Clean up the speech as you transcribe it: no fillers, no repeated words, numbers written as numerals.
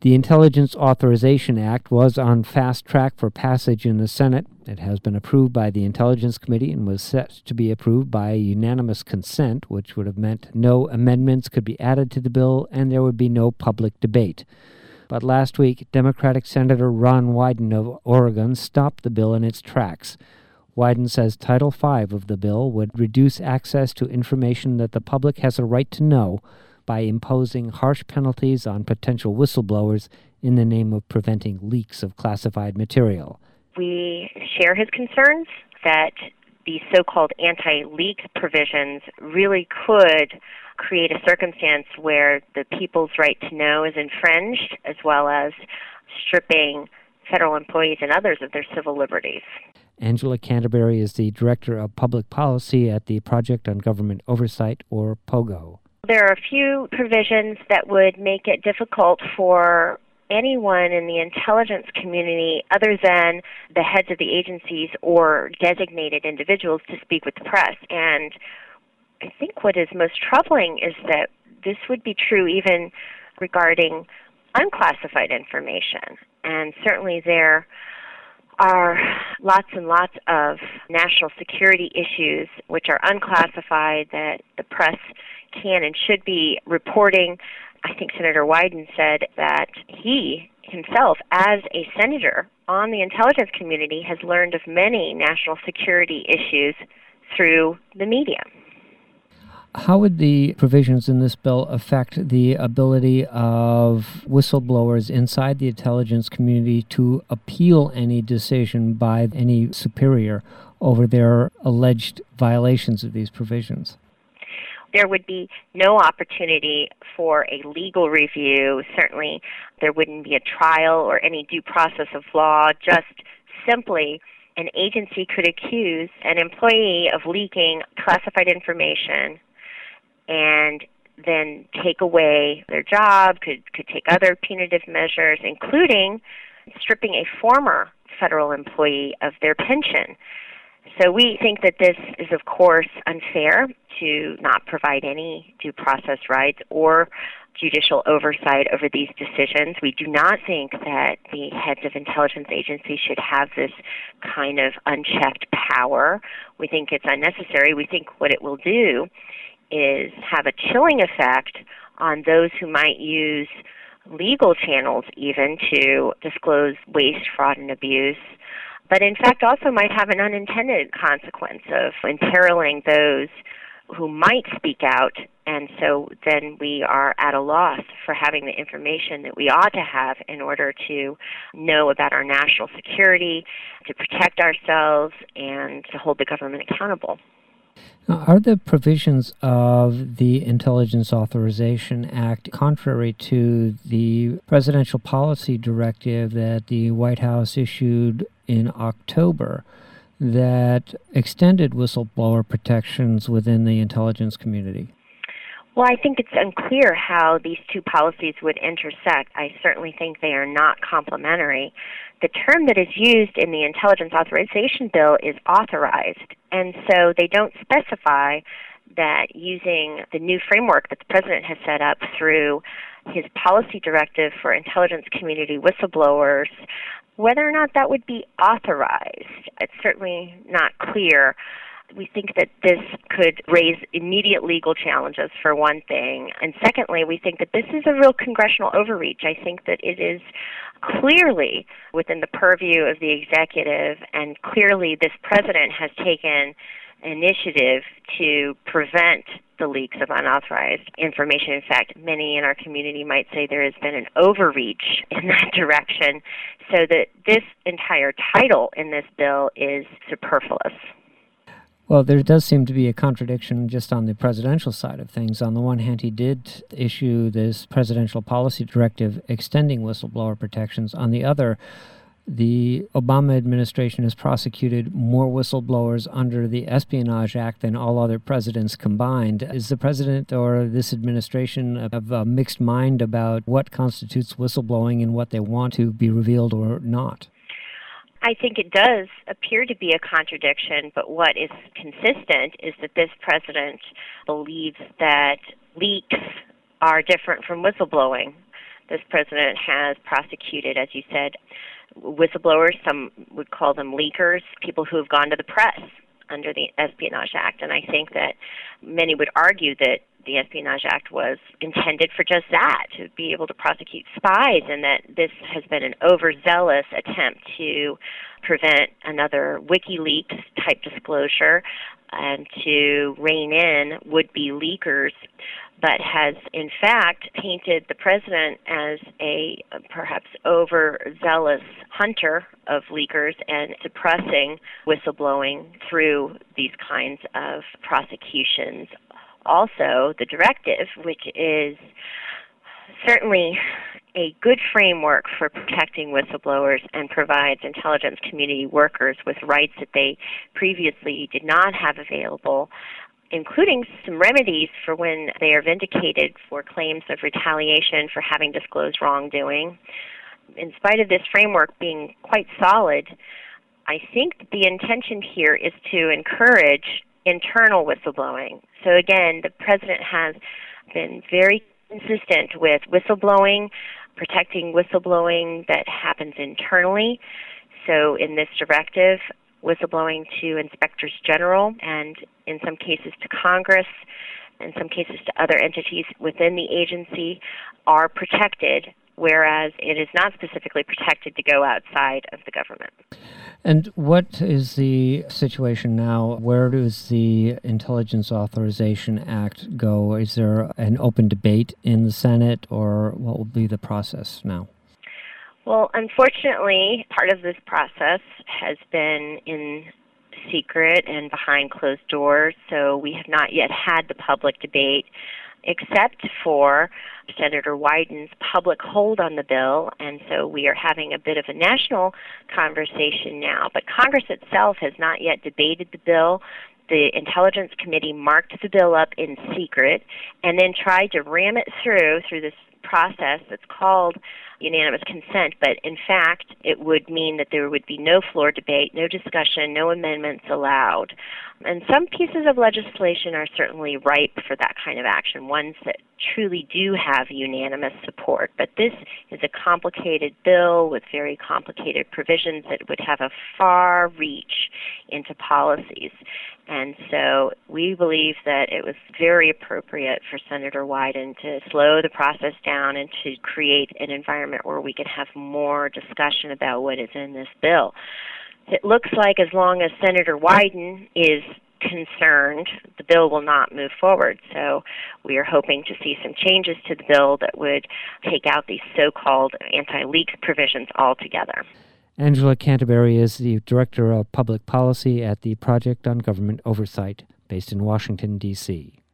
The Intelligence Authorization Act was on fast track for passage in the Senate. It has been approved by the Intelligence Committee and was set to be approved by unanimous consent, which would have meant no amendments could be added to the bill and there would be no public debate. But last week, Democratic Senator Ron Wyden of Oregon stopped the bill in its tracks. Wyden says Title V of the bill would reduce access to information that the public has a right to know by imposing harsh penalties on potential whistleblowers in the name of preventing leaks of classified material. We share his concerns that the so-called anti-leak provisions really could create a circumstance where the people's right to know is infringed, as well as stripping federal employees and others of their civil liberties. Angela Canterbury is the Director of Public Policy at the Project on Government Oversight, or POGO. There are a few provisions that would make it difficult for anyone in the intelligence community other than the heads of the agencies or designated individuals to speak with the press. And I think what is most troubling is that this would be true even regarding unclassified information. And certainly there are lots and lots of national security issues which are unclassified that the press can and should be reporting. I think Senator Wyden said that he himself, as a senator on the intelligence community, has learned of many national security issues through the media. How would the provisions in this bill affect the ability of whistleblowers inside the intelligence community to appeal any decision by any superior over their alleged violations of these provisions? There would be no opportunity for a legal review. Certainly, there wouldn't be a trial or any due process of law. Just simply, an agency could accuse an employee of leaking classified information and then take away their job, could take other punitive measures, including stripping a former federal employee of their pension. So we think that this is, of course, unfair to not provide any due process rights or judicial oversight over these decisions. We do not think that the heads of intelligence agencies should have this kind of unchecked power. We think it's unnecessary. We think what it will do is have a chilling effect on those who might use legal channels even to disclose waste, fraud, and abuse, but in fact also might have an unintended consequence of imperiling those who might speak out, and so then we are at a loss for having the information that we ought to have in order to know about our national security, to protect ourselves, and to hold the government accountable. Now, are the provisions of the Intelligence Authorization Act contrary to the presidential policy directive that the White House issued in October that extended whistleblower protections within the intelligence community? Well, I think it's unclear how these two policies would intersect. I certainly think they are not complementary. The term that is used in the Intelligence Authorization Bill is authorized, and so they don't specify that using the new framework that the President has set up through his policy directive for intelligence community whistleblowers, whether or not that would be authorized. It's certainly not clear. We think that this could raise immediate legal challenges, for one thing. And secondly, we think that this is a real congressional overreach. I think that it is clearly within the purview of the executive, and clearly this president has taken initiative to prevent the leaks of unauthorized information. In fact, many in our community might say there has been an overreach in that direction, so that this entire title in this bill is superfluous. Well, there does seem to be a contradiction just on the presidential side of things. On the one hand, he did issue this presidential policy directive extending whistleblower protections. On the other, the Obama administration has prosecuted more whistleblowers under the Espionage Act than all other presidents combined. Is the president or this administration of a mixed mind about what constitutes whistleblowing and what they want to be revealed or not? I think it does appear to be a contradiction, but what is consistent is that this president believes that leaks are different from whistleblowing, this president has prosecuted, as you said, whistleblowers. Some would call them leakers, people who have gone to the press under the Espionage Act. And I think that many would argue that the Espionage Act was intended for just that, to be able to prosecute spies, and that this has been an overzealous attempt to prevent another WikiLeaks type disclosure and to rein in would-be leakers, but has in fact painted the president as a perhaps overzealous hunter of leakers and suppressing whistleblowing through these kinds of prosecutions. Also, the directive, which is certainly a good framework for protecting whistleblowers and provides intelligence community workers with rights that they previously did not have available, including some remedies for when they are vindicated for claims of retaliation for having disclosed wrongdoing. In spite of this framework being quite solid, I think the intention here is to encourage internal whistleblowing. So again, the president has been very consistent with whistleblowing, protecting whistleblowing that happens internally. So in this directive, whistleblowing to inspectors general and in some cases to Congress, in some cases to other entities within the agency are protected, whereas it is not specifically protected to go outside of the government. And what is the situation now? Where does the Intelligence Authorization Act go? Is there an open debate in the Senate, or what will be the process now? Well, unfortunately, part of this process has been in secret and behind closed doors, so we have not yet had the public debate, except for Senator Wyden's public hold on the bill, and so we are having a bit of a national conversation now. But Congress itself has not yet debated the bill. The Intelligence Committee marked the bill up in secret and then tried to ram it through this process that's called unanimous consent, but in fact it would mean that there would be no floor debate, no discussion, no amendments allowed. And some pieces of legislation are certainly ripe for that kind of action, ones that truly do have unanimous support. But this is a complicated bill with very complicated provisions that would have a far reach into policies. And so we believe that it was very appropriate for Senator Wyden to slow the process down and to create an environment where we can have more discussion about what is in this bill. It looks like as long as Senator Wyden is concerned, the bill will not move forward. So we are hoping to see some changes to the bill that would take out these so-called anti-leaks provisions altogether. Angela Canterbury is the Director of Public Policy at the Project on Government Oversight, based in Washington, D.C.